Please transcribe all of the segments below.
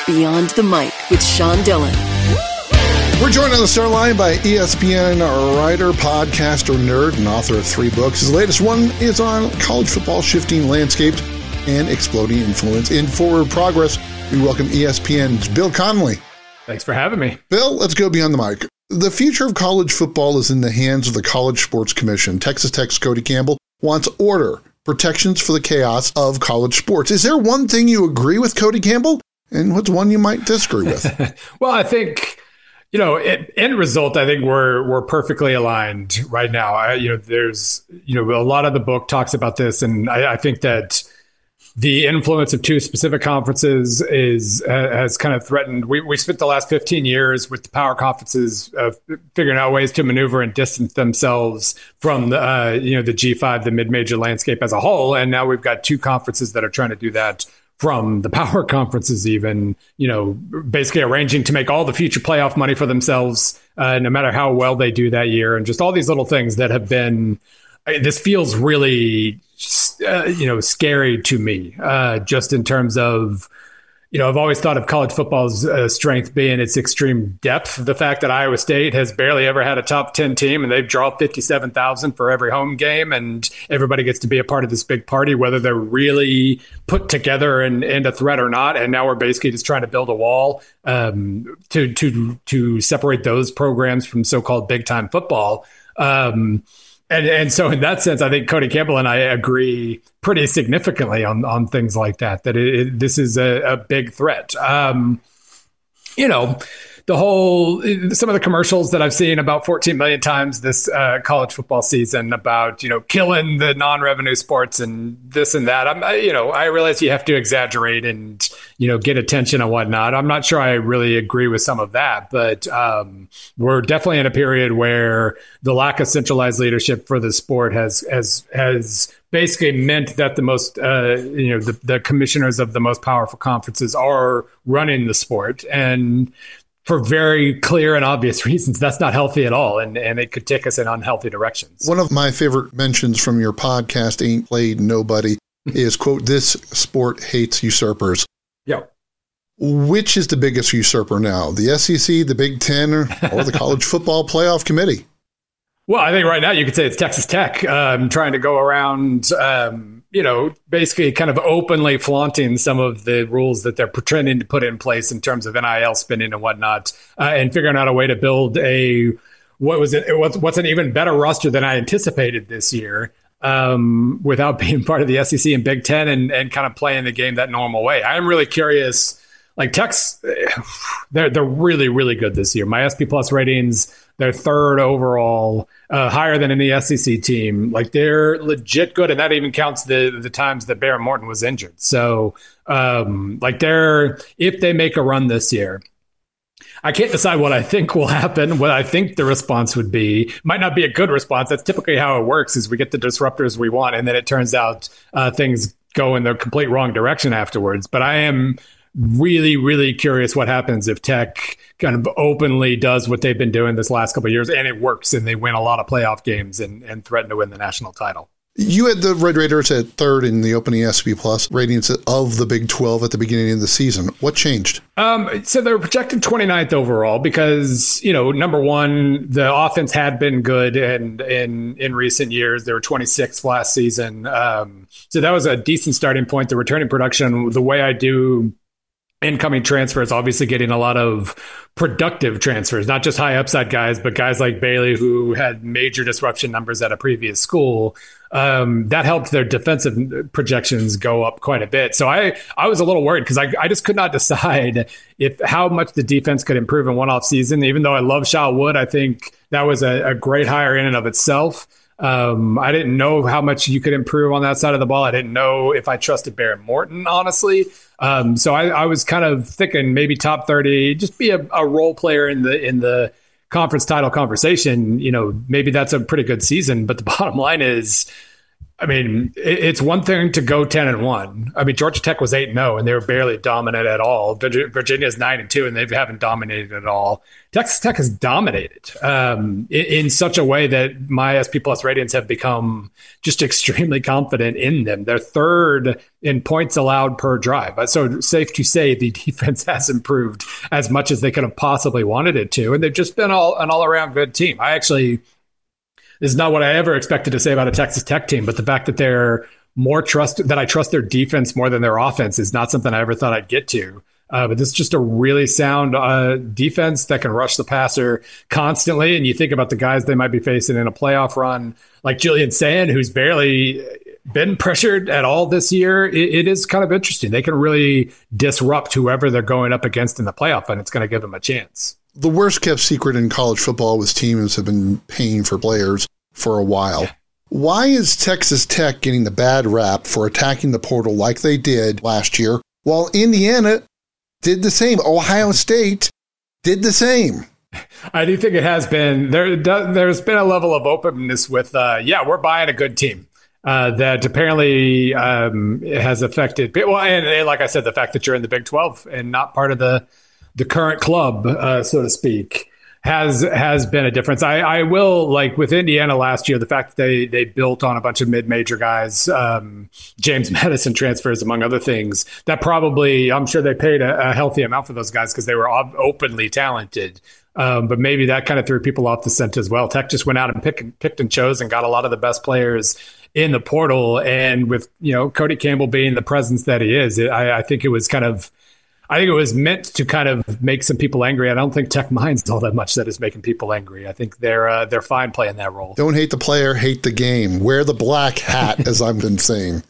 Beyond the Mic with Sean Dillon. We're joined on the start line by ESPN writer, podcaster, nerd, and author of 3 books. His latest one is on college football shifting landscapes and exploding influence. In Forward Progress, we welcome ESPN's Bill Connelly. Thanks for having me. Bill, let's go beyond the mic. The future of college football is in the hands of the College Sports Commission. Texas Tech's Cody Campbell wants order, protections for the chaos of college sports. Is there one thing you agree with Cody Campbell, and what's one you might disagree with? Well, I think, end result, I think we're perfectly aligned right now. There's, a lot of the book talks about this, and I think that the influence of 2 specific conferences has kind of threatened. We spent the last 15 years with the power conferences figuring out ways to maneuver and distance themselves from the G5, the mid-major landscape as a whole, and now we've got 2 conferences that are trying to do that from the power conferences, even, basically arranging to make all the future playoff money for themselves, no matter how well they do that year, and just all these little things that have been. This feels really, scary to me, just in terms of, I've always thought of college football's strength being its extreme depth. The fact that Iowa State has barely ever had a top 10 team, and they've drawn 57,000 for every home game, and everybody gets to be a part of this big party, whether they're really put together and a threat or not. And now we're basically just trying to build a wall to separate those programs from so-called big time football. And so in that sense, I think Cody Campbell and I agree pretty significantly on things like that this is a big threat. Some of the commercials that I've seen about 14 million times this college football season about, killing the non-revenue sports and this and that. I realize you have to exaggerate and, get attention and whatnot. I'm not sure I really agree with some of that, but we're definitely in a period where the lack of centralized leadership for the sport has basically meant that the most, the commissioners of the most powerful conferences are running the sport. And for very clear and obvious reasons, that's not healthy at all, and it could take us in unhealthy directions. One of my favorite mentions from your podcast, Ain't Played Nobody, is, quote, "This sport hates usurpers." Yeah. Which is the biggest usurper now, the SEC, the Big Ten, or the College Football Playoff Committee? Well, I think right now you could say it's Texas Tech trying to go around, basically kind of openly flaunting some of the rules that they're pretending to put in place in terms of NIL spending and whatnot, and figuring out a way to build what's an even better roster than I anticipated this year, without being part of the SEC and Big Ten and kind of playing the game that normal way. I am really curious. Like Tech's, they're really, really good this year. My SP Plus ratings, they're 3rd overall, higher than any SEC team. Like they're legit good, and that even counts the times that Bear Morton was injured. So, if they make a run this year, I can't decide what I think will happen. What I think the response would be might not be a good response. That's typically how it works: is we get the disruptors we want, and then it turns out things go in the complete wrong direction afterwards. But I am really, really curious what happens if Tech kind of openly does what they've been doing this last couple of years, and it works, and they win a lot of playoff games and threaten to win the national title. You had the Red Raiders at 3rd in the opening SP Plus ratings of the Big 12 at the beginning of the season. What changed? So they were projected 29th overall because, number one, the offense had been good, and in recent years they were 26th last season. So that was a decent starting point. The returning production, the way I do incoming transfers, obviously getting a lot of productive transfers, not just high upside guys, but guys like Bailey, who had major disruption numbers at a previous school. That helped their defensive projections go up quite a bit. So I was a little worried because I just could not decide how much the defense could improve in one off season. Even though I love Shaw Wood, I think that was a great hire in and of itself. I didn't know how much you could improve on that side of the ball. I didn't know if I trusted Bear Morton, honestly. So I was kind of thinking maybe top 30, just be a role player in the conference title conversation. Maybe that's a pretty good season. But the bottom line is, I mean, it's one thing to go 10-1. I mean, Georgia Tech was 8-0 and they were barely dominant at all. Virginia's 9-2 and they haven't dominated at all. Texas Tech has dominated in such a way that my SP Plus ratings have become just extremely confident in them. They're third in points allowed per drive. So safe to say the defense has improved as much as they could have possibly wanted it to. And they've just been an all-around good team. This is not what I ever expected to say about a Texas Tech team, but the fact that they're that I trust their defense more than their offense is not something I ever thought I'd get to. But this is just a really sound defense that can rush the passer constantly. And you think about the guys they might be facing in a playoff run, like Julian Sand, who's barely been pressured at all this year. It is kind of interesting. They can really disrupt whoever they're going up against in the playoff, and it's going to give them a chance. The worst kept secret in college football was teams have been paying for players for a while. Why is Texas Tech getting the bad rap for attacking the portal like they did last year, while Indiana did the same? Ohio State did the same. I do think it has been. There's been a level of openness with, we're buying a good team. That apparently has affected, well, and like I said, the fact that you're in the Big 12 and not part of the current club, so to speak, has been a difference. I will, like with Indiana last year, the fact that they built on a bunch of mid-major guys, James Madison transfers, among other things, that probably, I'm sure they paid a healthy amount for those guys because they were openly talented. But maybe that kind of threw people off the scent as well. Tech just went out and picked and chose and got a lot of the best players in the portal. And with, Cody Campbell being the presence that he is, I think it was meant to kind of make some people angry. I don't think Tech minds all that much that is making people angry. I think they're fine playing that role. Don't hate the player, hate the game. Wear the black hat, as I've been saying.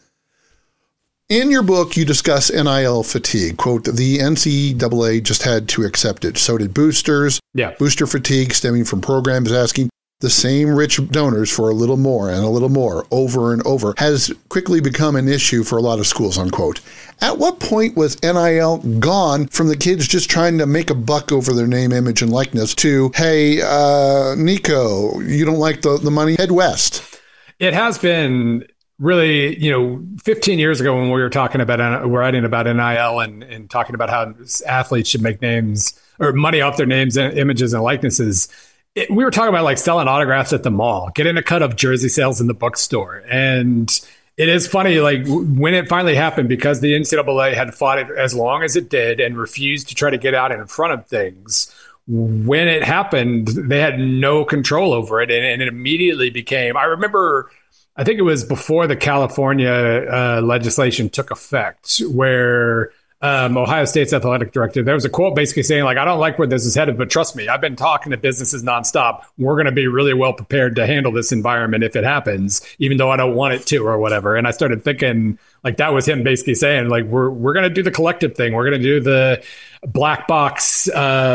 In your book, you discuss NIL fatigue. Quote, the NCAA just had to accept it. So did boosters. Yeah. Booster fatigue stemming from programs asking the same rich donors for a little more and a little more over and over has quickly become an issue for a lot of schools, unquote. At what point was NIL gone from the kids just trying to make a buck over their name, image, and likeness to, hey, Nico, you don't like the money? Head west. It has been really, 15 years ago when we were writing about NIL and talking about how athletes should make names or money off their names, images, and likenesses. We were talking about like selling autographs at the mall, getting a cut of jersey sales in the bookstore. And it is funny, like when it finally happened, because the NCAA had fought it as long as it did and refused to try to get out in front of things. When it happened, they had no control over it. And it immediately became, I remember, I think it was before the California legislation took effect, where Ohio State's athletic director, there was a quote basically saying, like, I don't like where this is headed, but trust me, I've been talking to businesses nonstop. We're going to be really well prepared to handle this environment if it happens, even though I don't want it to or whatever. And I started thinking, like, that was him basically saying, like, we're going to do the collective thing. We're going to do the black box,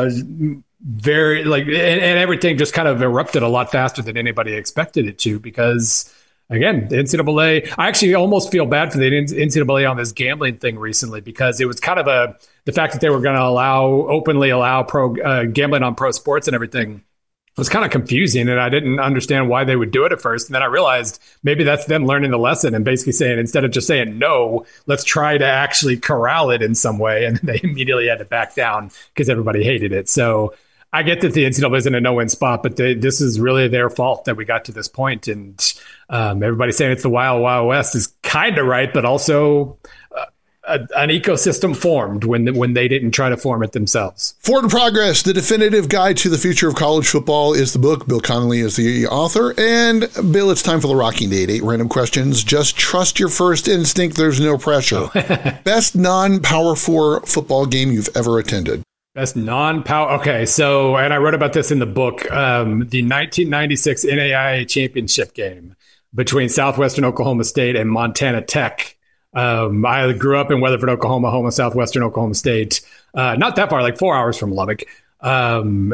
very like, and everything just kind of erupted a lot faster than anybody expected it to, because again, the NCAA, I actually almost feel bad for the NCAA on this gambling thing recently, because it was kind of the fact that they were going to openly allow gambling on pro sports and everything was kind of confusing. And I didn't understand why they would do it at first. And then I realized maybe that's them learning the lesson and basically saying, instead of just saying no, let's try to actually corral it in some way. And they immediately had to back down because everybody hated it. So I get that the NCAA is in a no-win spot, but this is really their fault that we got to this point. And everybody saying it's the Wild Wild West is kind of right, but also an ecosystem formed when they didn't try to form it themselves. Forward Progress, the definitive guide to the future of college football, is the book. Bill Connolly is the author. And Bill, it's time for the Rocking Date. 8 random questions. Just trust your first instinct. There's no pressure. Best non-Power 4 football game you've ever attended? Best non-power. Okay, so, and I wrote about this in the book, the 1996 NAIA championship game between Southwestern Oklahoma State and Montana Tech. I grew up in Weatherford, Oklahoma, home of Southwestern Oklahoma State. Not that far, like 4 hours from Lubbock. And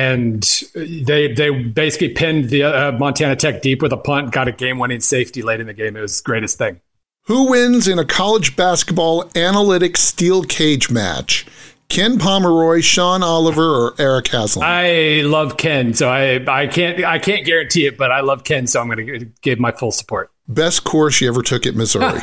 they basically pinned the Montana Tech deep with a punt, got a game-winning safety late in the game. It was the greatest thing. Who wins in a college basketball analytics steel cage match? Ken Pomeroy, Sean Oliver, or Eric Haslam? I love Ken, so I can't guarantee it, but I love Ken, so I'm going to give my full support. Best course you ever took at Missouri?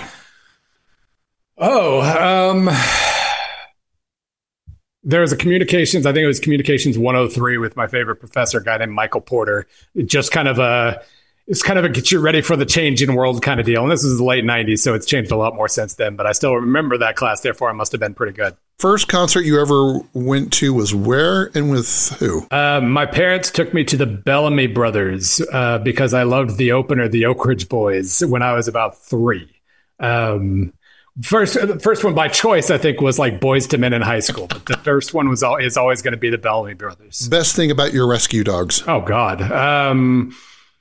There was I think it was Communications 103 with my favorite professor, a guy named Michael Porter. It's kind of a get you ready for the changing world kind of deal. And this is the late 90s, so it's changed a lot more since then. But I still remember that class, therefore I must have been pretty good. First concert you ever went to was where and with who? My parents took me to the Bellamy Brothers because I loved the opener, the Oak Ridge Boys, when I was about 3. The first one by choice, I think, was like Boys to Men in high school. But the first one is always going to be the Bellamy Brothers. Best thing about your rescue dogs? Oh, God. The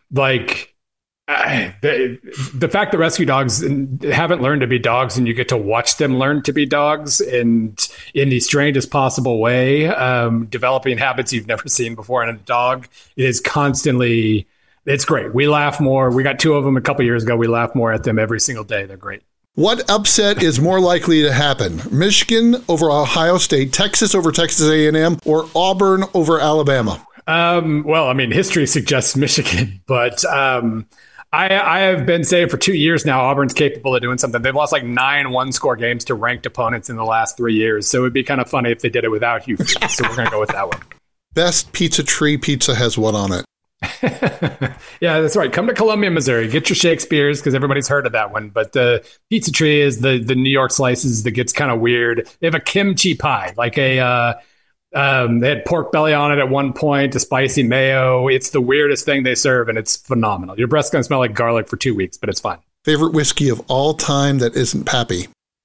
fact that rescue dogs haven't learned to be dogs and you get to watch them learn to be dogs and in the strangest possible way, developing habits you've never seen before in a dog is constantly, it's great. We laugh more. We got 2 of them a couple years ago. We laugh more at them every single day. They're great. What upset is more likely to happen? Michigan over Ohio State, Texas over Texas A&M, or Auburn over Alabama? History suggests Michigan, but I have been saying for 2 years now, Auburn's capable of doing something. They've lost like 9 one-score games to ranked opponents in the last 3 years, so it would be kind of funny if they did it without Hugh Freeze. So we're going to go with that one. Best pizza tree pizza has what on it? Yeah, that's right. Come to Columbia, Missouri. Get your Shakespeare's because everybody's heard of that one. But the pizza tree is the New York slices that gets kind of weird. They have a kimchi pie, like they had pork belly on it at one point, a spicy mayo. It's the weirdest thing they serve, and it's phenomenal. Your breath's going to smell like garlic for 2 weeks, but it's fine. Favorite whiskey of all time that isn't Pappy?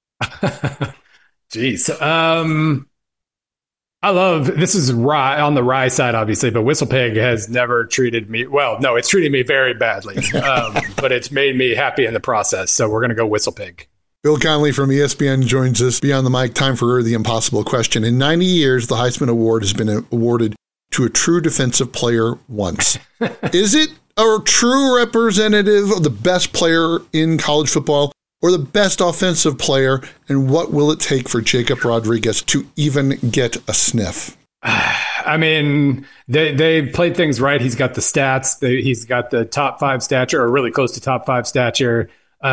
Jeez. I love, this is rye on the rye side, obviously, but Whistle Pig has never treated me, well, no, it's treated me very badly, but it's made me happy in the process. So we're going to go Whistle Pig. Bill Connelly from ESPN joins us beyond the mic. Time for the impossible question. In 90 years, the Heisman Award has been awarded to a true defensive player once. Is it a true representative of the best player in college football or the best offensive player? And what will it take for Jacob Rodriguez to even get a sniff? I mean, they played things right. He's got the stats. He's got the top 5 stature, or really close to top 5 stature.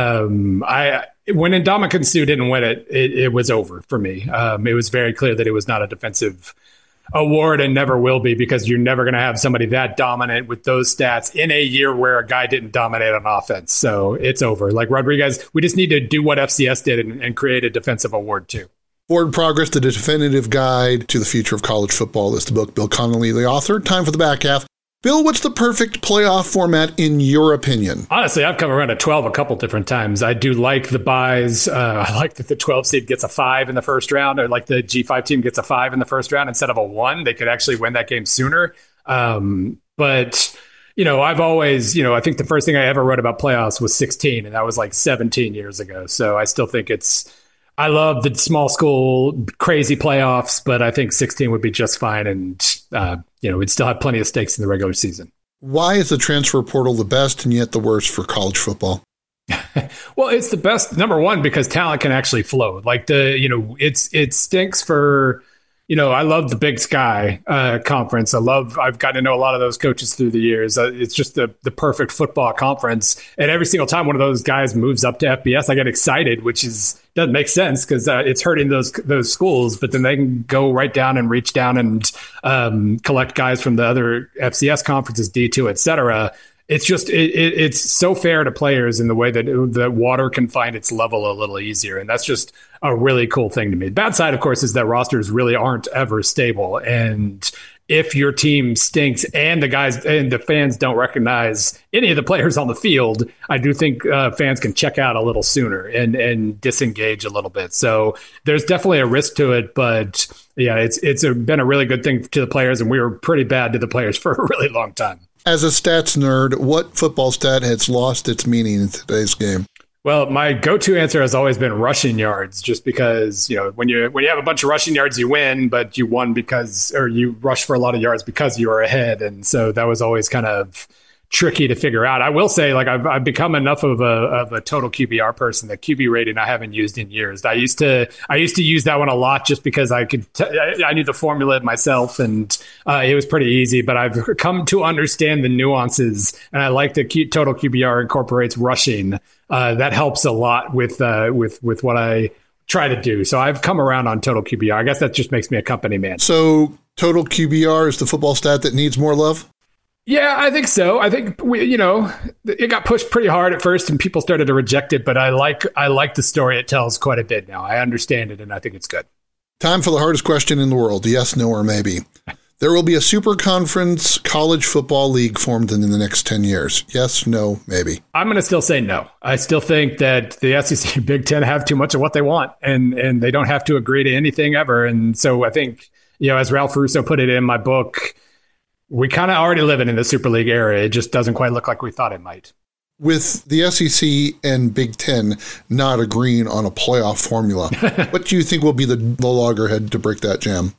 When Ndamukong Suh didn't win it, it was over for me. It was very clear that it was not a defensive award and never will be, because you're never going to have somebody that dominant with those stats in a year where a guy didn't dominate on offense. So it's over. Like Rodriguez, we just need to do what FCS did and create a defensive award too. Forward Progress, the definitive guide to the future of college football, is the book. Bill Connelly, the author. Time for the back half. Bill, what's the perfect playoff format in your opinion? Honestly, I've come around to 12 a couple different times. I do like the buys. I like that the 12 seed gets a 5 in the first round, or like the G5 team gets a 5 in the first round instead of a 1. They could actually win that game sooner. But, I've always, I think the first thing I ever wrote about playoffs was 16, and that was like 17 years ago. So I still think I love the small school crazy playoffs, but I think 16 would be just fine. And, we'd still have plenty of stakes in the regular season. Why is the transfer portal the best and yet the worst for college football? Well, it's the best, number one, because talent can actually flow. Like it stinks for, I love the Big Sky conference. I've gotten to know a lot of those coaches through the years. It's just the perfect football conference. And every single time one of those guys moves up to FBS, I get excited, which doesn't make sense because it's hurting those schools. But then they can go right down and reach down and collect guys from the other FCS conferences, D2, et cetera. It's just it's so fair to players in the way that the water can find its level a little easier, and that's just a really cool thing to me. The bad side, of course, is that rosters really aren't ever stable, and if your team stinks and the guys and the fans don't recognize any of the players on the field, I do think fans can check out a little sooner and disengage a little bit. So there's definitely a risk to it, but yeah, it's been a really good thing to the players, and we were pretty bad to the players for a really long time. As a stats nerd, what football stat has lost its meaning in today's game? Well, my go-to answer has always been rushing yards, just because, when you have a bunch of rushing yards, you win, but you won you rush for a lot of yards because you were ahead. And so that was always kind of tricky to figure out. I will say, like, I've become enough of a total QBR person that QB rating I haven't used in years. I used to use that one a lot just because I knew the formula myself, and it was pretty easy. But I've come to understand the nuances, and I like that total QBR incorporates rushing. That helps a lot with what I try to do. So I've come around on total QBR. I guess that just makes me a company man. So total QBR is the football stat that needs more love? Yeah, I think so. I think it got pushed pretty hard at first and people started to reject it, but I like the story it tells quite a bit now. I understand it and I think it's good. Time for the hardest question in the world. Yes, no, or maybe. There will be a super conference college football league formed in the next 10 years. Yes, no, maybe. I'm going to still say no. I still think that the SEC and Big Ten have too much of what they want, and they don't have to agree to anything ever. And so I think, as Ralph Russo put it in my book, we kind of already living in the Super League era. It just doesn't quite look like we thought it might. With the SEC and Big Ten not agreeing on a playoff formula, what do you think will be the loggerhead to break that jam?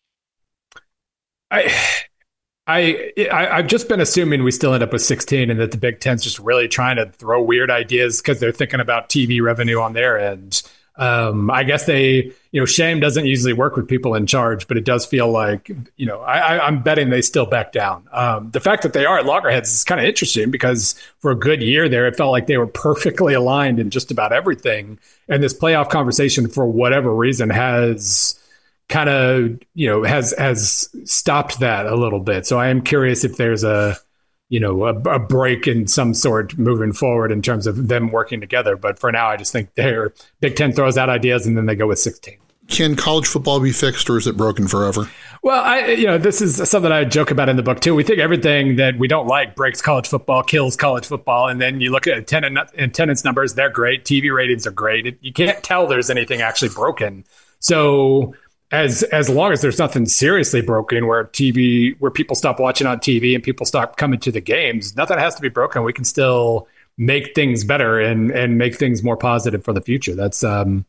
I've just been assuming we still end up with 16 and that the Big Ten's just really trying to throw weird ideas because they're thinking about TV revenue on their end. I guess shame doesn't usually work with people in charge, but it does feel like, I'm betting they still back down. The fact that they are at loggerheads is kind of interesting because for a good year there, it felt like they were perfectly aligned in just about everything. And this playoff conversation, for whatever reason, has kind of, has stopped that a little bit. So I am curious if there's a break in some sort moving forward in terms of them working together. But for now, I just think their Big Ten throws out ideas and then they go with 16. Can college football be fixed or is it broken forever? Well, this is something I joke about in the book too. We think everything that we don't like breaks college football, kills college football. And then you look at attendance numbers, they're great. TV ratings are great. You can't tell there's anything actually broken. So as long as there's nothing seriously broken where people stop watching on TV and people stop coming to the games, nothing has to be broken. We can still make things better and make things more positive for the future. That's the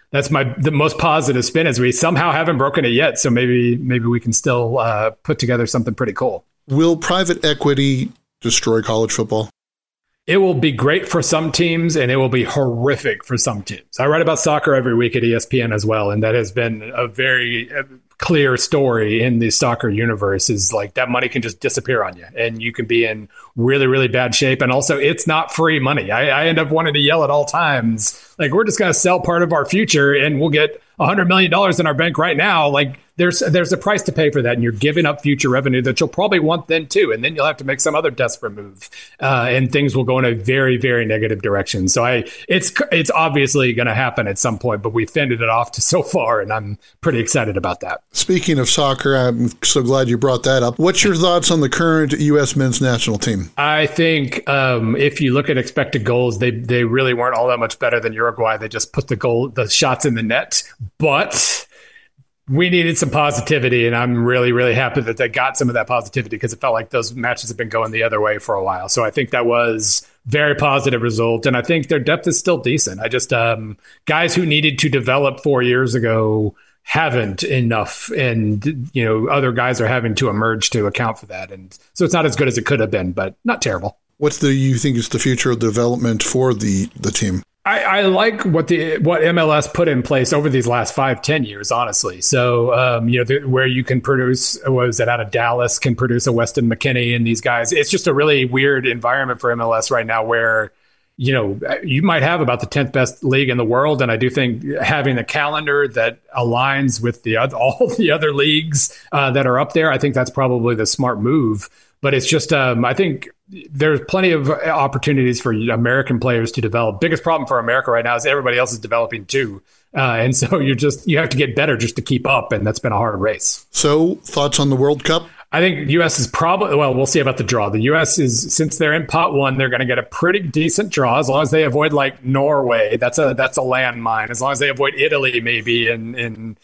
most positive spin, is we somehow haven't broken it yet. So maybe we can still put together something pretty cool. Will private equity destroy college football? It will be great for some teams and it will be horrific for some teams. I write about soccer every week at ESPN as well. And that has been a very clear story in the soccer universe, is like that money can just disappear on you and you can be in really, really bad shape. And also it's not free money. I end up wanting to yell at all times, like, we're just going to sell part of our future and we'll get $100 million in our bank right now. Like there's a price to pay for that. And you're giving up future revenue that you'll probably want then too. And then you'll have to make some other desperate move and things will go in a very, very negative direction. So it's obviously going to happen at some point, but we fended it off to so far. And I'm pretty excited about that. Speaking of soccer, I'm so glad you brought that up. What's your thoughts on the current U.S. men's national team? I think if you look at expected goals, they really weren't all that much better than Uruguay. They just put the shots in the net, but we needed some positivity, and I'm really, really happy that they got some of that positivity because it felt like those matches have been going the other way for a while. So I think that was very positive result, and I think their depth is still decent. I just guys who needed to develop 4 years ago haven't enough, and other guys are having to emerge to account for that, and so it's not as good as it could have been, but not terrible. What do you think is the future of development for the team? I like what MLS put in place over these last 5-10 years, honestly. So, where you can produce, was it out of Dallas, can produce a Weston McKennie and these guys. It's just a really weird environment for MLS right now where, you might have about the 10th best league in the world. And I do think having a calendar that aligns with all the other leagues that are up there, I think that's probably the smart move. But it's just, I think there's plenty of opportunities for American players to develop. Biggest problem for America right now is everybody else is developing too. And so you have to get better just to keep up. And that's been a hard race. So thoughts on the World Cup? I think the U.S. is probably, well, we'll see about the draw. The U.S. is, since they're in pot one, they're going to get a pretty decent draw as long as they avoid like Norway. That's a landmine. As long as they avoid Italy, maybe, and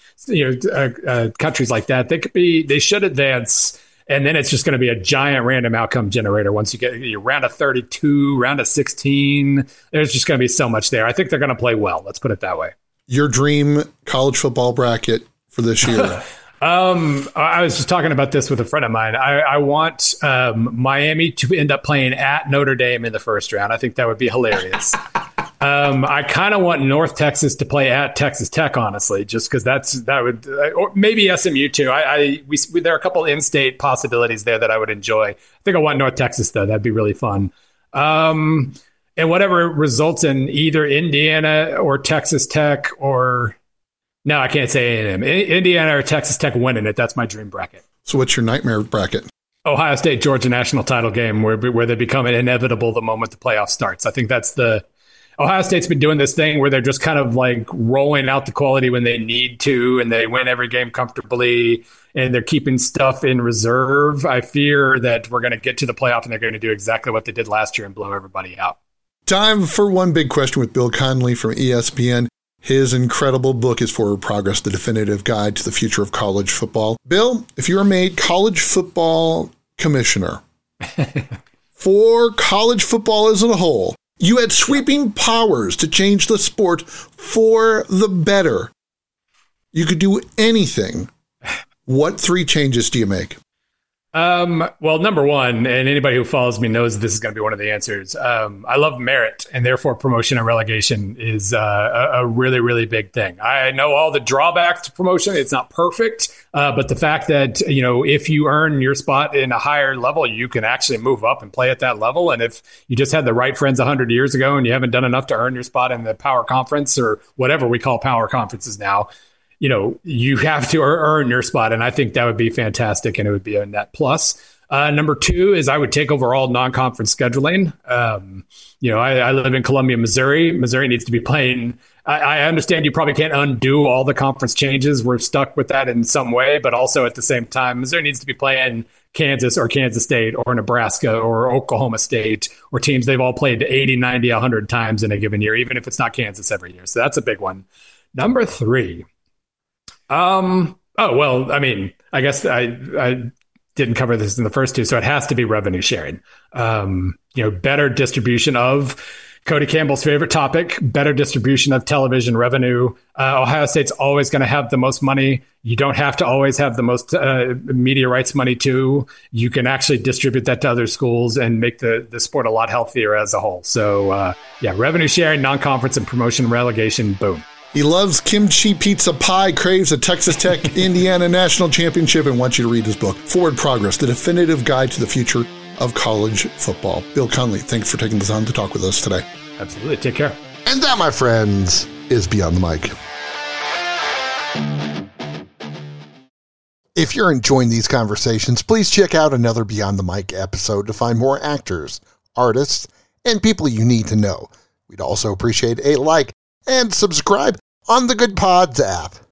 countries like that, they should advance. And then it's just going to be a giant random outcome generator. Once you get your round of 32, round of 16, there's just going to be so much there. I think they're going to play well. Let's put it that way. Your dream college football bracket for this year. I was just talking about this with a friend of mine. I want Miami to end up playing at Notre Dame in the first round. I think that would be hilarious. I kind of want North Texas to play at Texas Tech, honestly, just because that would, or maybe SMU too. There are a couple in-state possibilities there that I would enjoy. I think I want North Texas though. That'd be really fun. And whatever results in either Indiana or Texas Tech or. No, I can't say A&M. Indiana or Texas Tech winning it. That's my dream bracket. So what's your nightmare bracket? Ohio State, Georgia national title game where they become inevitable the moment the playoff starts. I think that's Ohio State's been doing this thing where they're just kind of like rolling out the quality when they need to, and they win every game comfortably, and they're keeping stuff in reserve. I fear that we're going to get to the playoff and they're going to do exactly what they did last year and blow everybody out. Time for one big question with Bill Connelly from ESPN. His incredible book is Forward Progress, the definitive guide to the future of college football. Bill, if you were made college football commissioner for college football as a whole, you had sweeping powers to change the sport for the better. You could do anything. What 3 changes do you make? Well, number one, and anybody who follows me knows this is going to be one of the answers. I love merit, and therefore promotion and relegation is a really, really big thing. I know all the drawbacks to promotion. It's not perfect, but the fact that, if you earn your spot in a higher level, you can actually move up and play at that level. And if you just had the right friends 100 years ago and you haven't done enough to earn your spot in the power conference or whatever we call power conferences now, you have to earn your spot. And I think that would be fantastic. And it would be a net plus. Number 2 is I would take over all non-conference scheduling. I live in Columbia, Missouri. Missouri needs to be playing. I understand you probably can't undo all the conference changes. We're stuck with that in some way. But also at the same time, Missouri needs to be playing Kansas or Kansas State or Nebraska or Oklahoma State or teams they've all played 80, 90, 100 times in a given year, even if it's not Kansas every year. So that's a big one. Number 3. I guess I didn't cover this in the first 2, so it has to be revenue sharing. Better distribution of Cody Campbell's favorite topic, better distribution of television revenue. Ohio State's always going to have the most money. You don't have to always have the most media rights money too. You can actually distribute that to other schools and make the sport a lot healthier as a whole. So revenue sharing, non-conference, and promotion relegation, boom. He loves kimchi pizza pie, craves a Texas Tech Indiana national championship, and wants you to read his book, Forward Progress, the definitive guide to the future of college football. Bill Connelly, thanks for taking the time to talk with us today. Absolutely. Take care. And that, my friends, is Beyond the Mic. If you're enjoying these conversations, please check out another Beyond the Mic episode to find more actors, artists, and people you need to know. We'd also appreciate a like and subscribe on the Good Pods app.